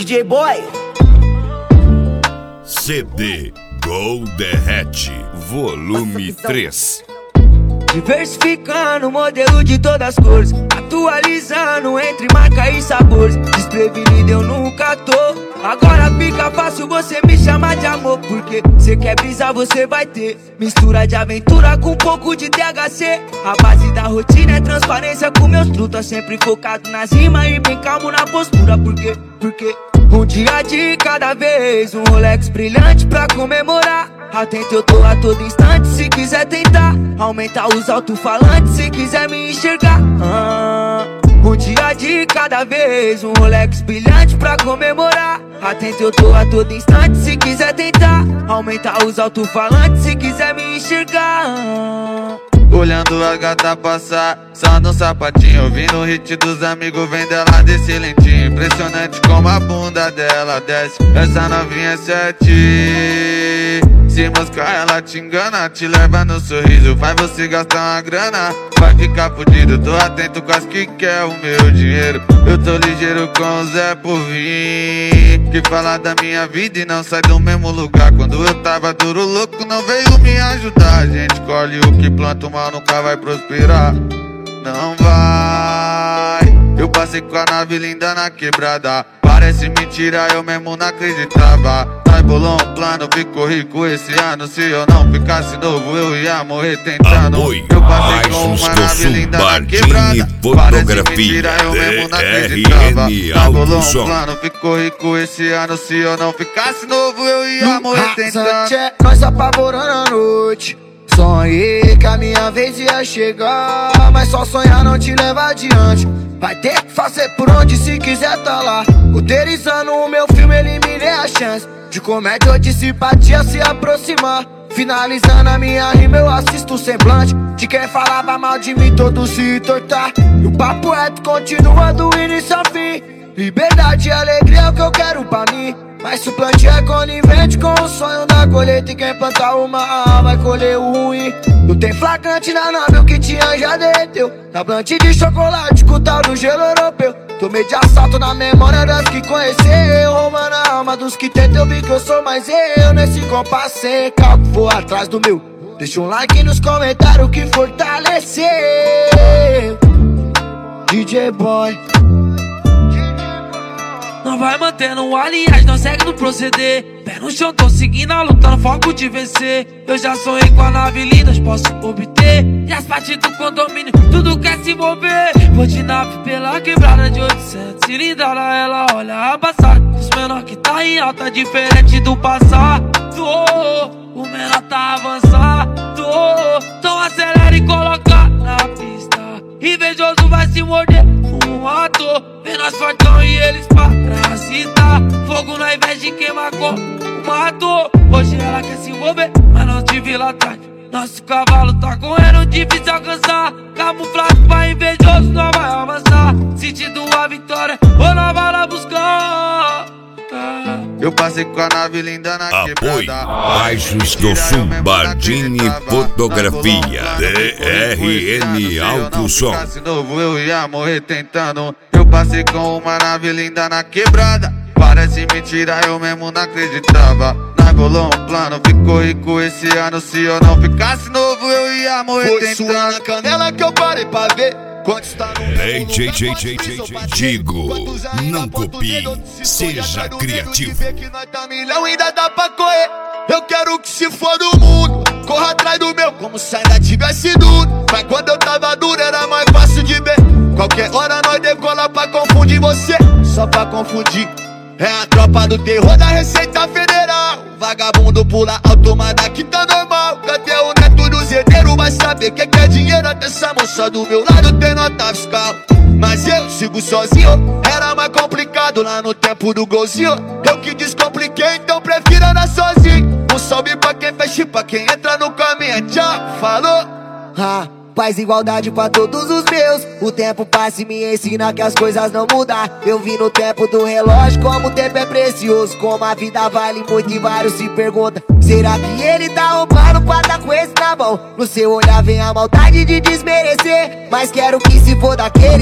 DJ Boy. CD Gol Derrete, volume 3. Diversificando o modelo de todas as cores, atualizando entre marca e sabores. Desprevenido eu nunca tô, agora fica fácil você me chamar de amor. Porque cê quer brisar, você vai ter mistura de aventura com um pouco de THC. A base da rotina é transparência com meus trutas, sempre focado nas rimas e bem calmo na postura. Porque um dia de cada vez, um Rolex brilhante pra comemorar. Atento eu tô a todo instante, se quiser tentar aumentar os alto-falantes, se quiser me enxergar. Um dia de cada vez, um Rolex brilhante pra comemorar. Atento eu tô a todo instante, se quiser tentar aumentar os alto-falantes, se quiser me enxergar. Olhando a gata passar, só no sapatinho, ouvindo o hit dos amigos, vem dela desse lentinho. Impressionante como a bunda dela desce, essa novinha é 7. Se moscar ela te engana, te leva no sorriso, faz você gastar uma grana, vai ficar fudido. Tô atento com as que quer o meu dinheiro, eu tô ligeiro com o Zé por vir, que fala da minha vida e não sai do mesmo lugar. Quando eu tava duro louco não veio me ajudar. A gente colhe o que planta, o mal nunca vai prosperar, não vai. Eu passei com a nave linda na quebrada, parece mentira, eu mesmo não acreditava. Nós bolou um plano, ficou rico esse ano. Se eu não ficasse novo, eu ia morrer tentando. Eu passei com uma nave linda na quebrada, parece mentira, eu mesmo não acreditava. Nós bolou um plano, ficou rico esse ano. Se eu não ficasse novo, eu ia morrer tentando. Nós apavorando a noite, sonhei que a minha vez ia chegar, mas só sonhar não te leva adiante. Vai ter que fazer por onde se quiser tá lá. Roteirizando o meu filme, eliminei a chance de comédia ou de simpatia se aproximar. Finalizando a minha rima, eu assisto o semblante de quem falava mal de mim, todo se tortar. E o papo reto continua do início ao fim. Liberdade e alegria é o que eu quero pra mim, mas se o plantio é conivente com o sonho da colheita, e quem plantar o mal vai colher o ruim. Não tem flagrante na nave, o que tinha já derreteu. Na plante de chocolate com o tal do gelo europeu. Tomei de assalto na memória das que conheceu, roubando a alma dos que tentam. Eu vi que eu sou mais eu nesse compasso sem calco, vou atrás do meu. Deixa um like nos comentários que fortaleceu. DJ Boy. Não vai mantendo o aliás, não segue no proceder. Pé no chão, tô seguindo a luta, no foco de vencer. Eu já sonhei com a nave linda, posso obter. E as partes do condomínio, tudo quer se envolver. Vou de nave pela quebrada de 800 cilindrada, ela olha a passar. Os menor que tá em alta, diferente do passado. O menor tá avançado, então acelera e coloca na pista. Invejoso vai se morder um ator, vê nós fortão e eles parasitar. Fogo na inveja e queima como matou. Hoje ela quer se envolver, mas não te vi lá atrás. Nosso cavalo tá correndo, difícil alcançar. Camuflado pra invejoso, não vai avançar. Sentindo a vitória, ou não vai lá buscar. Eu passei com a nave linda na Apoio quebrada. Baixos do Sul, Bardini Fotografia, DRN Alto Som. Se novo eu ia morrer tentando. Eu passei com uma nave linda na quebrada, parece mentira, eu mesmo não acreditava. Nós bolou um plano, ficou rico esse ano. Se eu não ficasse novo, eu ia morrer tentando. Foi na canela que eu parei pra ver quanto está no Digo, não copie, seja criativo. Que nós tá milhão, ainda dá pra correr. Eu quero que se for do mundo, corra atrás do meu, como se ainda tivesse duro. Mas quando eu tava duro era mais fácil de ver. Qualquer hora nós decola pra confundir você, só pra confundir. É a tropa do terror da Receita Federal. Vagabundo pula alto, mas daqui tá normal. Cadê o neto do zedeiro? Vai saber que é dinheiro. Até essa moça do meu lado tem nota fiscal. Mas eu sigo sozinho, era mais complicado lá no tempo do golzinho. Eu que descompliquei, então prefiro andar sozinho. Um salve pra quem fecha e pra quem entra no caminho. Tchau, falou. Paz e igualdade pra todos os meus. O tempo passa e me ensina que as coisas não mudam. Eu vi no tempo do relógio como o tempo é precioso, como a vida vale muito e vários se perguntam: será que ele tá roubando pra tá com esse na mão? No seu olhar vem a maldade de desmerecer, mas quero que se for daqueles que me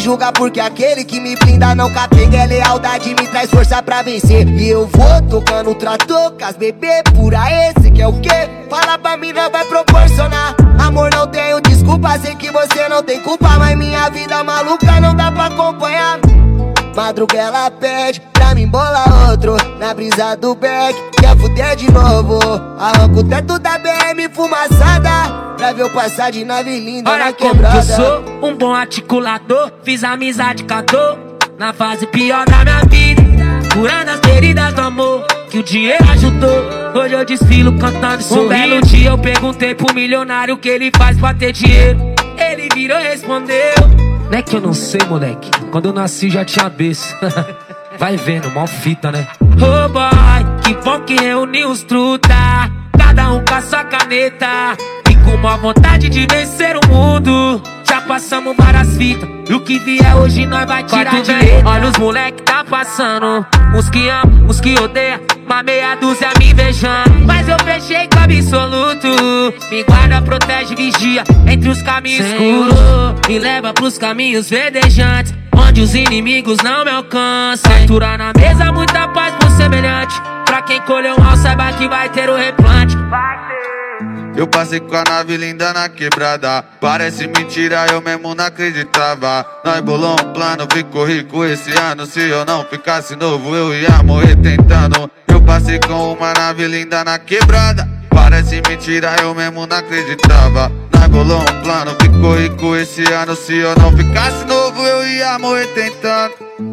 julga porque aquele que me blinda não capenga. É lealdade, me traz força pra vencer. E eu vou tocando trator com as bebê pura. Esse que é o quê? Fala pra mim, não vai proporcionar. Amor, não tenho desculpa, sei que você não tem culpa, mas minha vida maluca não dá pra acompanhar. Madruga ela pede pra mim bolar outro na brisa do beck. Quer fuder de novo? Arranco o teto da BM fumaçada pra ver eu passar de nave linda na quebrada. Olha como que eu sou um bom articulador. Fiz amizade com a dor na fase pior da minha vida, curando as feridas do amor que o dinheiro ajudou. Hoje eu desfilo cantando sorrindo. Um belo dia eu perguntei pro milionário o que ele faz pra ter dinheiro. Ele virou e respondeu: não é que eu não sei, moleque, quando eu nasci já tinha berço. Vai vendo, mal fita, né? Oh boy, que bom que reuniu os truta, cada um com a sua caneta e com uma vontade de vencer o mundo. Já passamos várias fitas e o que vier hoje nós vai tirar de letra. Olha os moleque tá passando, uns que amam, uns que odeiam, uma meia dúzia me invejando. Mas eu fechei com absoluto, me guarda, protege, vigia entre os caminhos escuros, me leva pros caminhos verdejantes, onde os inimigos não me alcançam. Fatura na mesa, muita paz pro semelhante, pra quem colheu mal saiba que vai ter o replante. Eu passei com a nave linda na quebrada, parece mentira, eu mesmo não acreditava. Nós bolou um plano, ficou rico esse ano. Se eu não ficasse novo, eu ia morrer tentando. Eu passei com uma nave linda na quebrada, parece mentira, eu mesmo não acreditava. Nós bolou um plano, ficou rico esse ano. Se eu não ficasse novo, eu ia morrer tentando.